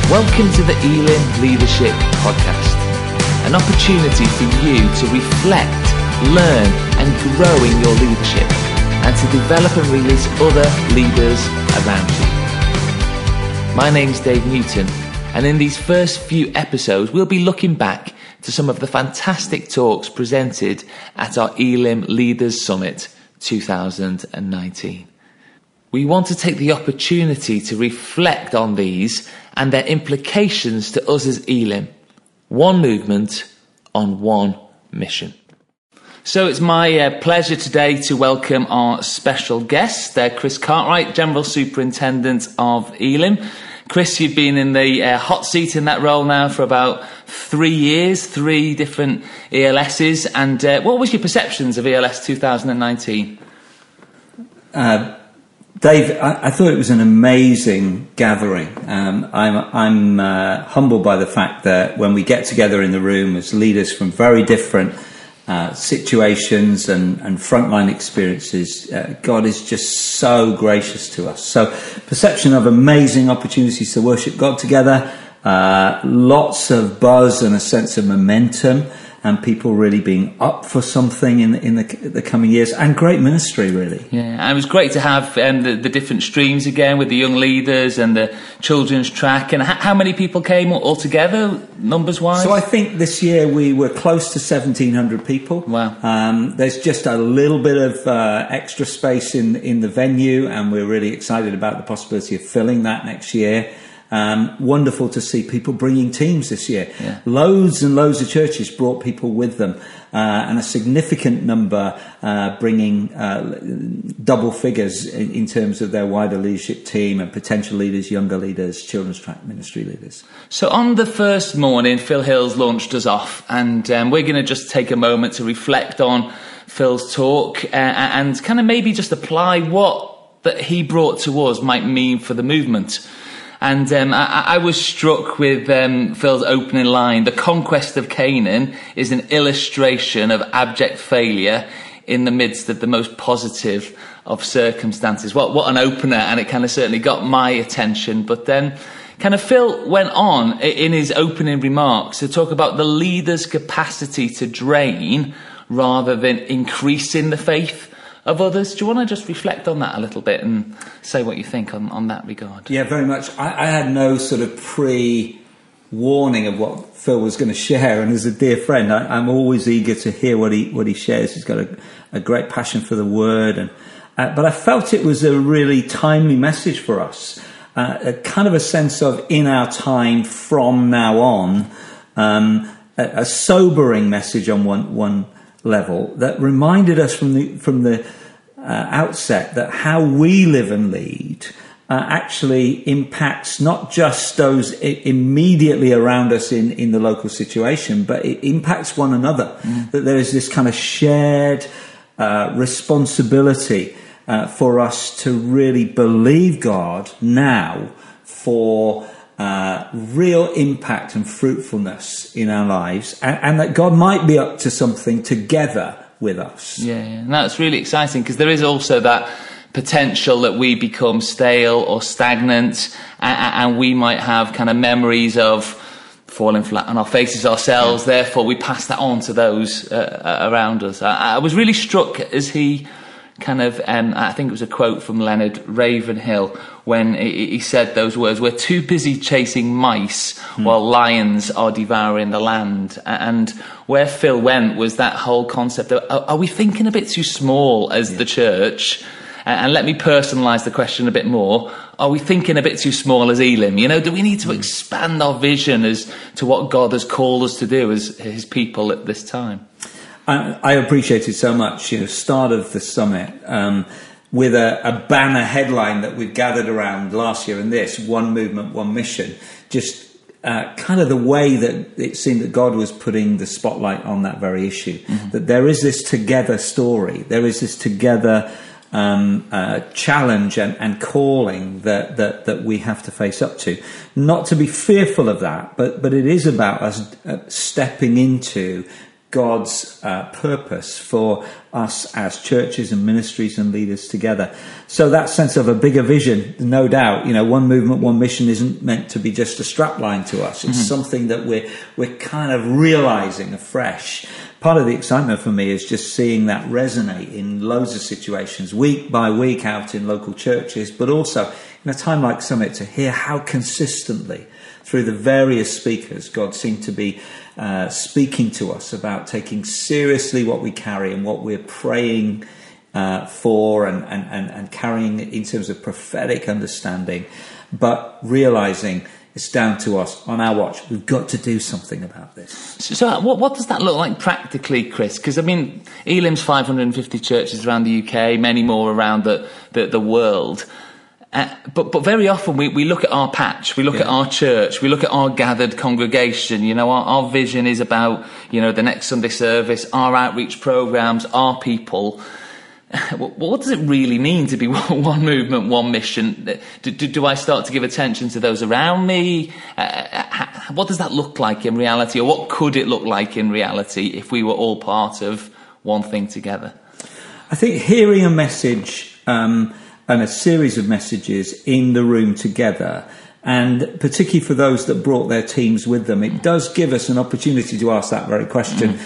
Welcome to the Elim Leadership Podcast, an opportunity for you to reflect, learn and grow in your leadership and to develop and release other leaders around you. My name's Dave Newton, and in these first few episodes we'll be looking back to some of the fantastic talks presented at our Elim Leaders Summit 2019. We want to take the opportunity to reflect on these and their implications to us as Elim. One movement on one mission. So it's my pleasure today to welcome our special guest, Chris Cartwright, General Superintendent of Elim. Chris, you've been in the hot seat in that role now for about 3 years, 3 different ELSs. And what was your perceptions of ELS 2019? Dave, I thought it was an amazing gathering. I'm humbled by the fact that when we get together in the room as leaders from very different situations and frontline experiences, God is just so gracious to us. So, perception of amazing opportunities to worship God together, lots of buzz and a sense of momentum, and people really being up for something in the coming years, and great ministry, really. Yeah, and it was great to have the different streams again with the young leaders and the children's track. And how many people came all together, numbers-wise? So I think this year we were close to 1,700 people. Wow. There's just a little bit of extra space in the venue, and we're really excited about the possibility of filling that next year. Wonderful to see people bringing teams this year. Yeah. Loads and loads of churches brought people with them, and a significant number bringing double figures in terms of their wider leadership team and potential leaders, younger leaders, children's track ministry leaders. So on the first morning, Phil Hills launched us off, and we're going to just take a moment to reflect on Phil's talk and kind of maybe just apply what that he brought to us might mean for the movement. And I was struck with Phil's opening line: "The conquest of Canaan is an illustration of abject failure in the midst of the most positive of circumstances." What an opener, and it kind of certainly got my attention. But then kind of Phil went on in his opening remarks to talk about the leader's capacity to drain rather than increasing the faith of others. Do you want to just reflect on that a little bit and say what you think on that regard? Yeah, very much. I had no sort of pre-warning of what Phil was going to share, and as a dear friend, I'm always eager to hear what he shares. He's got a great passion for the word, but I felt it was a really timely message for us, a kind of a sense of in our time from now on, a sobering message on one level that reminded us from the outset that how we live and lead actually impacts not just those immediately around us in the local situation, but it impacts one another. That there is this kind of shared responsibility for us to really believe God now for real impact and fruitfulness in our lives, and that God might be up to something together with us. Yeah, and that's really exciting, because there is also that potential that we become stale or stagnant, and we might have kind of memories of falling flat on our faces ourselves. Yeah. Therefore, we pass that on to those around us. I was really struck as he kind of, I think it was a quote from Leonard Ravenhill, when he said those words: "We're too busy chasing mice while lions are devouring the land." And where Phil went was that whole concept of, are we thinking a bit too small as the church? And let me personalise the question a bit more. Are we thinking a bit too small as Elim? You know, do we need to expand our vision as to what God has called us to do as his people at this time? I appreciated so much, start of the summit, with a banner headline that we've gathered around last year and this, one movement, one mission. Just kind of the way that it seemed that God was putting the spotlight on that very issue. Mm-hmm. That there is this together story. There is this together challenge and calling that we have to face up to. Not to be fearful of that, but it is about us stepping into God's purpose for us as churches and ministries and leaders together. So that sense of a bigger vision, no doubt, one movement, one mission isn't meant to be just a strapline to us. It's something that we're kind of realizing afresh. Part of the excitement for me is just seeing that resonate in loads of situations, week by week out in local churches, but also in a time like Summit to hear how consistently through the various speakers God seemed to be speaking to us about taking seriously what we carry and what we're praying for and carrying in terms of prophetic understanding, but realizing it's down to us on our watch. We've got to do something about this. So what does that look like practically, Chris? Because, Elim's 550 churches around the UK, many more around the world. But very often we look at our patch, we look at our church, we look at our gathered congregation. Our vision is about, the next Sunday service, our outreach programs, our people. What does it really mean to be one movement, one mission? Do I start to give attention to those around me? What does that look like in reality, or what could it look like in reality if we were all part of one thing together? I think hearing a message and a series of messages in the room together, and particularly for those that brought their teams with them, it does give us an opportunity to ask that very question.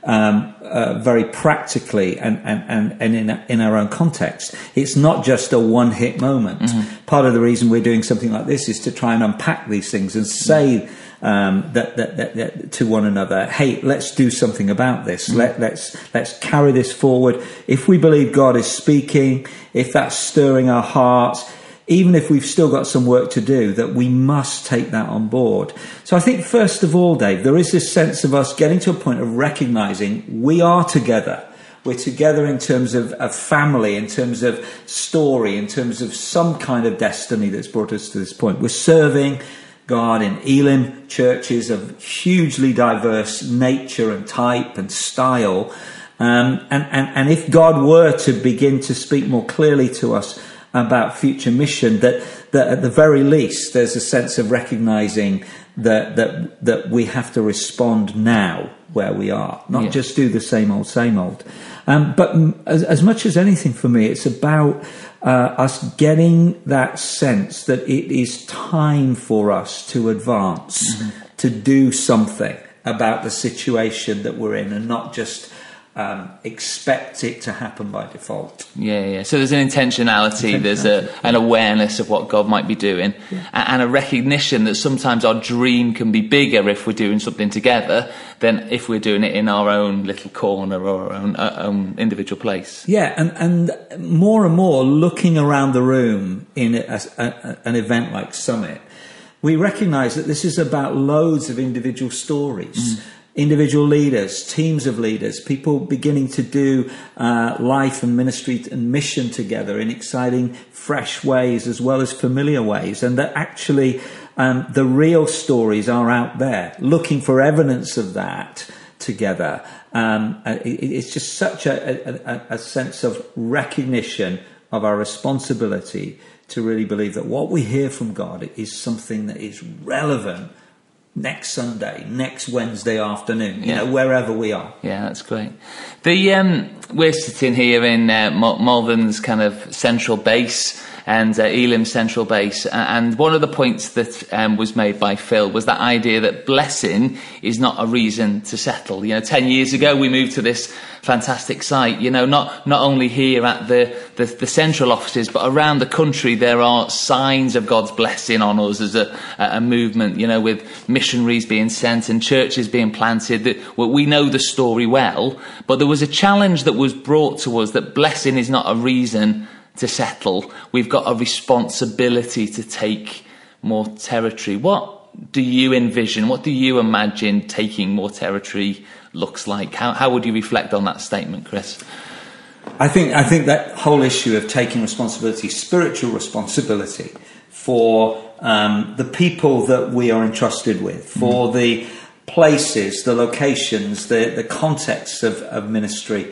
Very practically and in our own context. It's not just a one-hit moment. Part of the reason we're doing something like this is to try and unpack these things and say that to one another, hey, let's do something about this. Let's carry this forward. If we believe God is speaking, if that's stirring our hearts, even if we've still got some work to do, that we must take that on board. So I think, first of all, Dave, there is this sense of us getting to a point of recognizing we are together. We're together in terms of family, in terms of story, in terms of some kind of destiny that's brought us to this point. We're serving God in Elim churches of hugely diverse nature and type and style. And if God were to begin to speak more clearly to us about future mission, that at the very least there's a sense of recognizing that we have to respond now where we are, not just do the same old. But as much as anything for me, it's about us getting that sense that it is time for us to advance, to do something about the situation that we're in, and not just expect it to happen by default. Yeah. So there's an intentionality. There's an awareness of what God might be doing, and a recognition that sometimes our dream can be bigger if we're doing something together than if we're doing it in our own little corner or our own individual place. Yeah, and more and more looking around the room in an event like Summit, we recognise that this is about loads of individual stories. Individual leaders, teams of leaders, people beginning to do life and ministry and mission together in exciting, fresh ways as well as familiar ways. And that actually the real stories are out there, looking for evidence of that together. It's just such a sense of recognition of our responsibility to really believe that what we hear from God is something that is relevant next Sunday, next Wednesday afternoon, wherever we are. Yeah, that's great. We're sitting here in Malvern's kind of central base and Elim's central base, and one of the points that was made by Phil was that idea that blessing is not a reason to settle. 10 years ago we moved to this fantastic site, not only here at the central offices, but around the country there are signs of God's blessing on us as a movement, with missionaries being sent and churches being planted. We know the story well, but there was a challenge that was brought to us that blessing is not a reason to settle. We've got a responsibility to take more territory. What do you envision? What do you imagine taking more territory looks like? How would you reflect on that statement, Chris? I think that whole issue of taking responsibility, spiritual responsibility for the people that we are entrusted with, for the places, the locations, the context of ministry,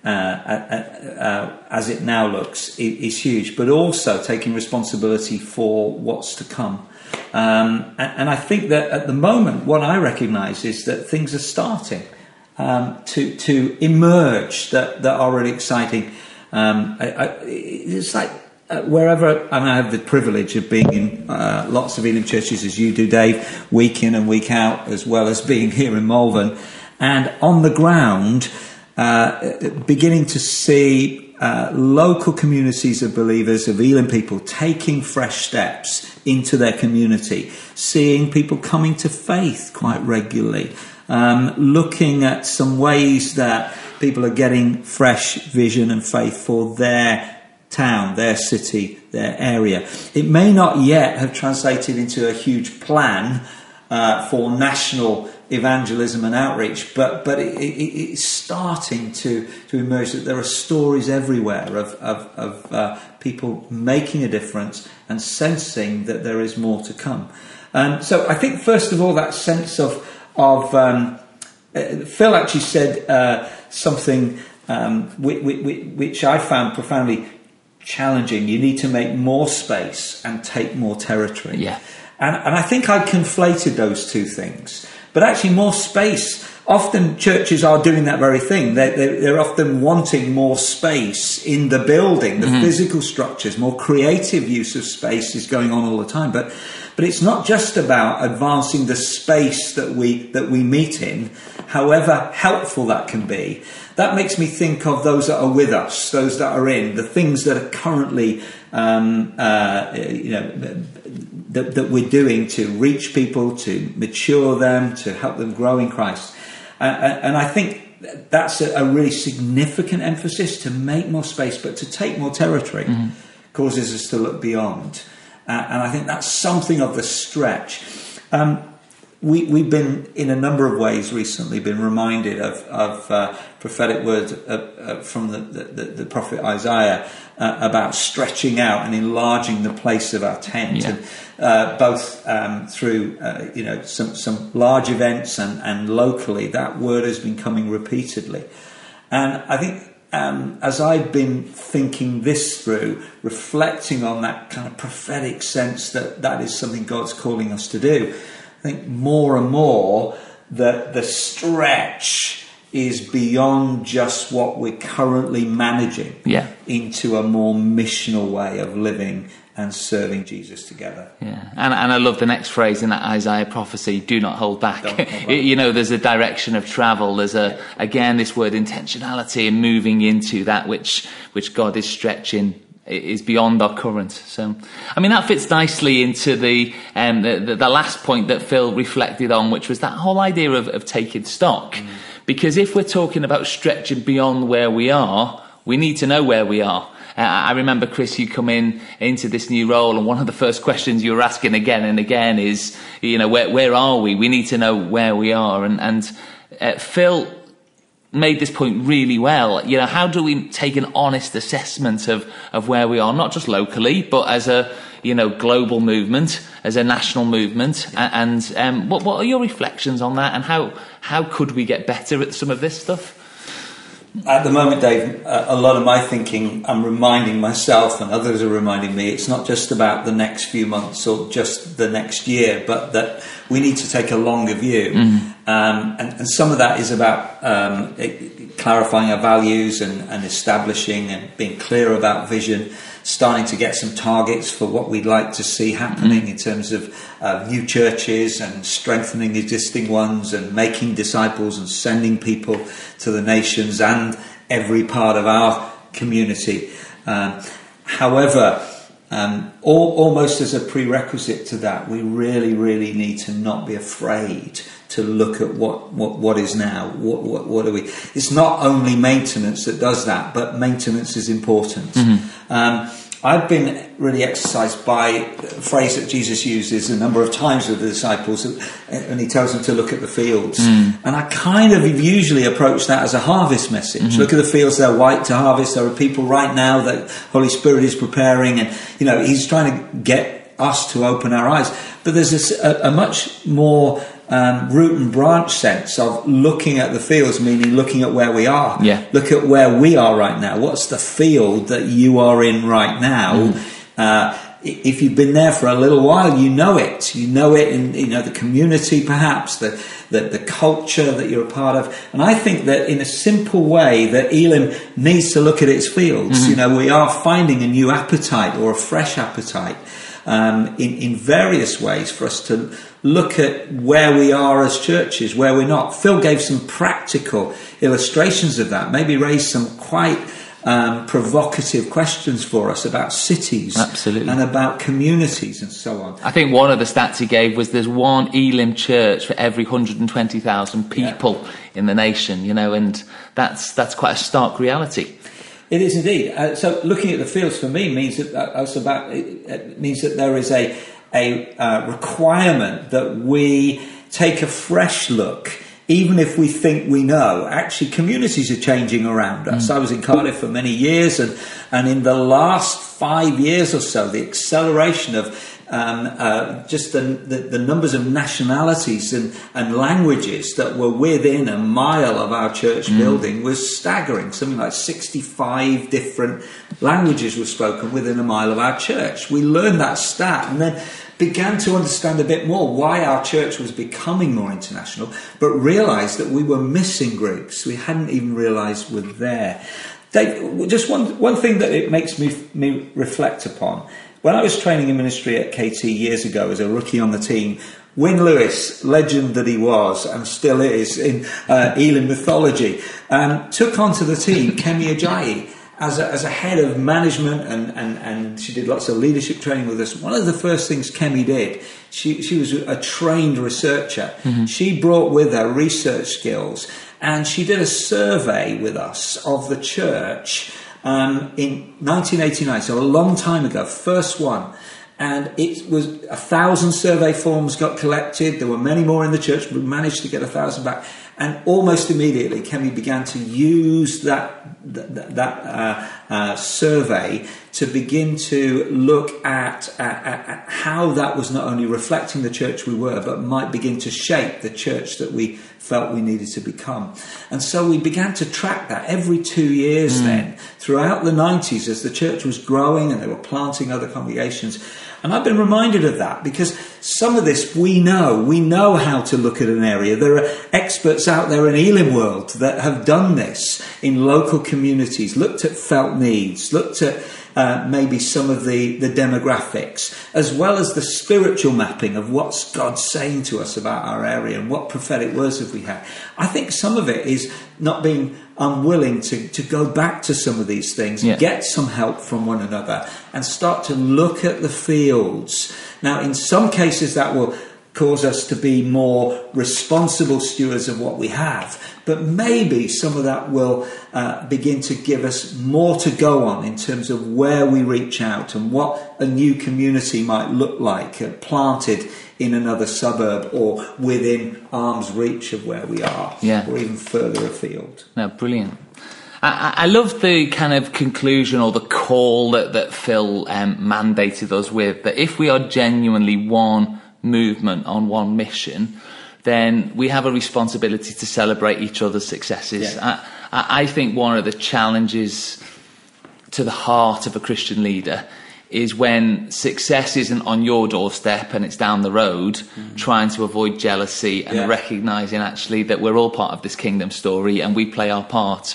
as it now looks, is huge, but also taking responsibility for what's to come. And I think that at the moment, what I recognise is that things are starting. to emerge that are really exciting. It's like wherever, and I have the privilege of being in lots of Elim churches as you do, Dave, week in and week out, as well as being here in Malvern, and on the ground, beginning to see local communities of believers, of Elim people, taking fresh steps into their community, seeing people coming to faith quite regularly, looking at some ways that people are getting fresh vision and faith for their town, their city, their area. It may not yet have translated into a huge plan for national evangelism and outreach, but it's starting to emerge that there are stories everywhere of people making a difference and sensing that there is more to come. So I think first of all that sense of Phil actually said something which I found profoundly challenging. You need to make more space and take more territory. Yeah. And I think I conflated those two things. But actually more space, often churches are doing that very thing. They're often wanting more space in the building, the physical structures, more creative use of space is going on all the time. But it's not just about advancing the space that we meet in, however helpful that can be. That makes me think of those that are with us, those that are in, the things that are currently, that we're doing to reach people, to mature them, to help them grow in Christ. And I think that's a really significant emphasis, to make more space, but to take more territory causes us to look beyond. And I think that's something of the stretch. We've been, in a number of ways recently, been reminded of prophetic words from the prophet Isaiah about stretching out and enlarging the place of our tent, and both through some large events and locally. That word has been coming repeatedly, and I think as I've been thinking this through, reflecting on that kind of prophetic sense that is something God's calling us to do, I think more and more that the stretch is beyond just what we're currently managing into a more missional way of living and serving Jesus together. Yeah, and I love the next phrase in that Isaiah prophecy, do not hold back. There's a direction of travel. There's again this word intentionality and moving into that which God is stretching is beyond our current. So, I mean, that fits nicely into the last point that Phil reflected on, which was that whole idea of taking stock. Because if we're talking about stretching beyond where we are, we need to know where we are. I remember, Chris, you come into this new role, and one of the first questions you were asking again and again is, where are we? We need to know where we are. And Phil made this point really well. How do we take an honest assessment of where we are, not just locally, but as a global movement, as a national movement? And what are your reflections on that? And how could we get better at some of this stuff? At the moment, Dave, a lot of my thinking, I'm reminding myself and others are reminding me, it's not just about the next few months or just the next year, but that we need to take a longer view. And some of that is about clarifying our values and establishing and being clear about vision, starting to get some targets for what we'd like to see happening in terms of new churches and strengthening existing ones and making disciples and sending people to the nations and every part of our community. However, almost as a prerequisite to that, we really, really need to not be afraid to look at what is now. What are we? It's not only maintenance that does that, but maintenance is important. I've been really exercised by a phrase that Jesus uses a number of times with the disciples, and he tells them to look at the fields. And I kind of usually approach that as a harvest message. Look at the fields, they're white to harvest. There are people right now that Holy Spirit is preparing, and he's trying to get us to open our eyes. But there's a much more root and branch sense of looking at the fields, meaning looking at where we are. Look at where we are right now. What's the field that you are in right now? if you've been there for a little while, you know it. You know it in the community, perhaps the culture that you're a part of. And I think that in a simple way, that Elim needs to look at its fields. We are finding a new appetite or a fresh appetite in various ways for us to look at where we are as churches, where we're not. Phil gave some practical illustrations of that, maybe raised some quite provocative questions for us about cities. Absolutely. And about communities and so on. I think one of the stats he gave was there's one Elim church for every 120,000 people in the nation, and that's quite a stark reality. It is indeed. So looking at the fields for me means that there is a requirement that we take a fresh look. Even if we think we know, actually communities are changing around us. I was in Cardiff for many years, and in the last 5 years or so, the acceleration of just the numbers of nationalities and languages that were within a mile of our church building was staggering. Something like 65 different languages were spoken within a mile of our church. We learned that stat and then began to understand a bit more why our church was becoming more international, but realised that we were missing groups we hadn't even realised were there. Dave, just one thing that it makes me reflect upon. When I was training in ministry at KT years ago as a rookie on the team, Wyn Lewis, legend that he was and still is in Elim mythology, took onto the team Kemi Ajayi as a head of management, and she did lots of leadership training with us. One of the first things Kemi did, she was a trained researcher. She brought with her research skills, and she did a survey with us of the church in 1989, so a long time ago, first one. And it was 1,000 survey forms got collected. There were many more in the church, but we managed to get 1,000 back. And almost immediately, Kemi began to use that survey to begin to look at how that was not only reflecting the church we were, but might begin to shape the church that we felt we needed to become. And so we began to track that every 2 years then, throughout the 90s, as the church was growing and they were planting other congregations. And I've been reminded of that because some of this we know how to look at an area. There are experts out there in Elim world that have done this in local communities, looked at felt needs, looked at maybe some of the demographics, as well as the spiritual mapping of what's God saying to us about our area and what prophetic words have we had. I think some of it is not being unwilling to go back to some of these things, get some help from one another and start to look at the fields. Now, in some cases that will cause us to be more responsible stewards of what we have, but maybe some of that will begin to give us more to go on in terms of where we reach out and what a new community might look like, planted in another suburb or within arm's reach of where we are, or even further afield. No, brilliant. I love the kind of conclusion or the call that Phil mandated us with, that if we are genuinely one movement on one mission, then we have a responsibility to celebrate each other's successes. I think one of the challenges to the heart of a Christian leader is when success isn't on your doorstep and it's down the road, trying to avoid jealousy and recognising actually that we're all part of this kingdom story and we play our part.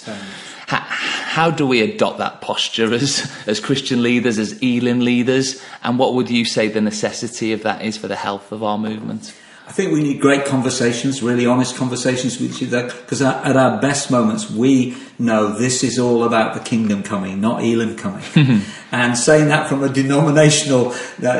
How do we adopt that posture as Christian leaders, as Elim leaders? And what would you say the necessity of that is for the health of our movement? I think we need great conversations, really honest conversations with each other, because at our best moments, we know this is all about the kingdom coming, not Elim coming. And saying that from a denominational,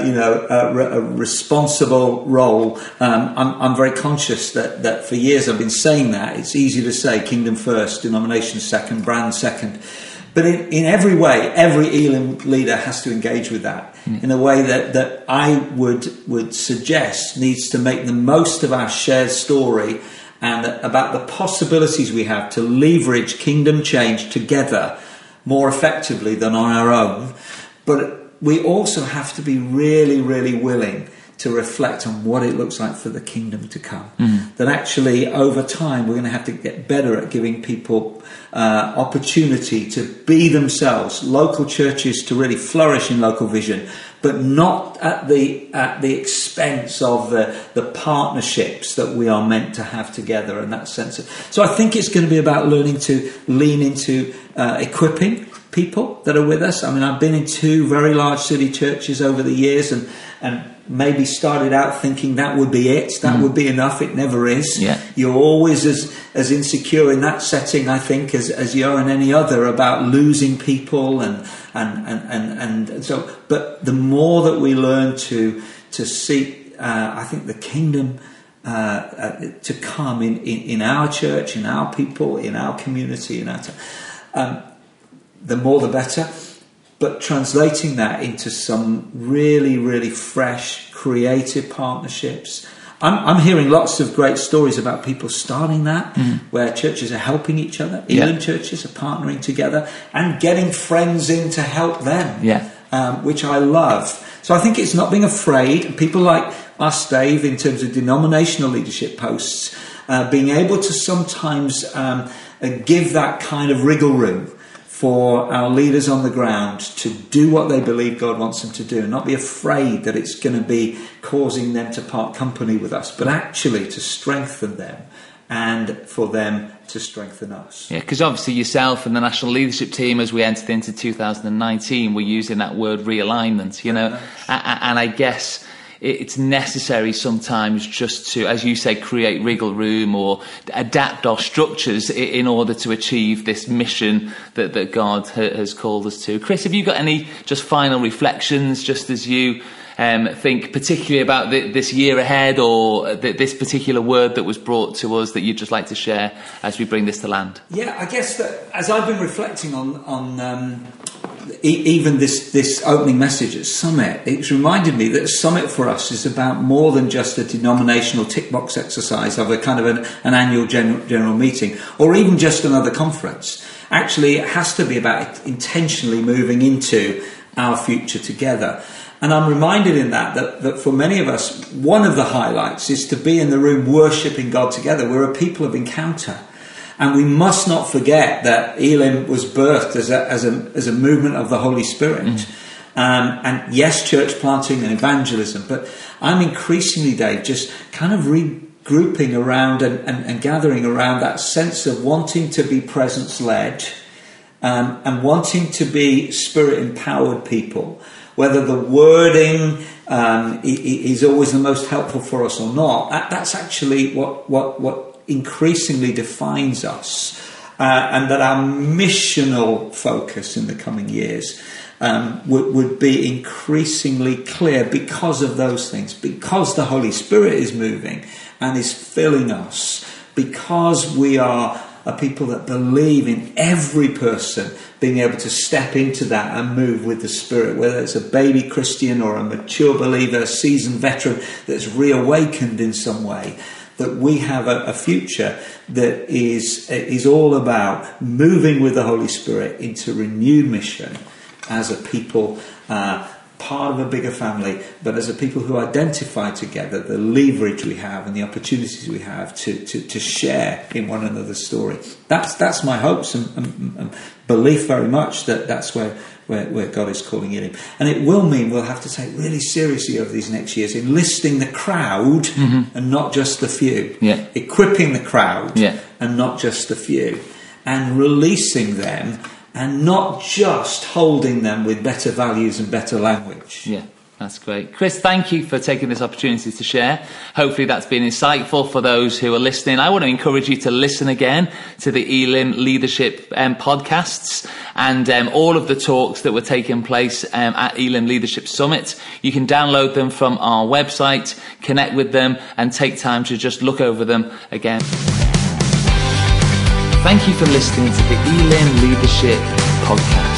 a responsible role, I'm very conscious that for years I've been saying that. It's easy to say kingdom first, denomination second, brand second. But in every way, every Elim leader has to engage with that in a way that I would suggest needs to make the most of our shared story and about the possibilities we have to leverage kingdom change together more effectively than on our own. But we also have to be really, really willing to reflect on what it looks like for the kingdom to come. That actually over time we're going to have to get better at giving people opportunity to be themselves, local churches to really flourish in local vision, but not at the expense of the partnerships that we are meant to have together in that sense. So I think it's going to be about learning to lean into equipping people that are with us. I mean, I've been in 2 very large city churches over the years, and maybe started out thinking that would be it, that would be enough. It never is. Yeah. You're always as insecure in that setting, I think, as you are in any other, about losing people and so. But the more that we learn to seek, I think, the kingdom to come in our church, in our people, in our community, the more the better. But translating that into some really, really fresh, creative partnerships. I'm hearing lots of great stories about people starting that, where churches are helping each other. Elim churches are partnering together and getting friends in to help them, which I love. So I think it's not being afraid. People like us, Dave, in terms of denominational leadership posts, being able to sometimes give that kind of wriggle room for our leaders on the ground to do what they believe God wants them to do, and not be afraid that it's going to be causing them to part company with us, but actually to strengthen them and for them to strengthen us. Yeah, because obviously yourself and the national leadership team, as we entered into 2019, were using that word realignment, and I guess it's necessary sometimes just to, as you say, create wriggle room or adapt our structures in order to achieve this mission that God has called us to. Chris, have you got any just final reflections, just as you think particularly about this year ahead, or this particular word that was brought to us that you'd just like to share as we bring this to land? Yeah, I guess that as I've been reflecting on even this opening message at Summit, it's reminded me that Summit for us is about more than just a denominational tick box exercise of a kind of an annual general meeting, or even just another conference. Actually, it has to be about intentionally moving into our future together. And I'm reminded in that for many of us, one of the highlights is to be in the room worshipping God together. We're a people of encounter. And we must not forget that Elim was birthed as a movement of the Holy Spirit. And yes, church planting and evangelism. But I'm increasingly, Dave, just kind of regrouping around and gathering around that sense of wanting to be presence-led and wanting to be spirit-empowered people. Whether the wording is always the most helpful for us or not, that's actually what increasingly defines us, and that our missional focus in the coming years would be increasingly clear because of those things, because the Holy Spirit is moving and is filling us, because we are a people that believe in every person being able to step into that and move with the Spirit, whether it's a baby Christian or a mature believer, a seasoned veteran that's reawakened in some way. That we have a future that is all about moving with the Holy Spirit into renewed mission as a people, part of a bigger family, but as a people who identify together the leverage we have and the opportunities we have to share in one another's story. That's my hopes and belief very much that that's where God is calling it in. And it will mean we'll have to take really seriously over these next years enlisting the crowd and not just the few. Yeah. Equipping the crowd and not just the few. And releasing them and not just holding them with better values and better language. Yeah. That's great. Chris, thank you for taking this opportunity to share. Hopefully that's been insightful for those who are listening. I want to encourage you to listen again to the Elim Leadership podcasts and all of the talks that were taking place at Elim Leadership Summit. You can download them from our website, connect with them, and take time to just look over them again. Thank you for listening to the Elim Leadership Podcast.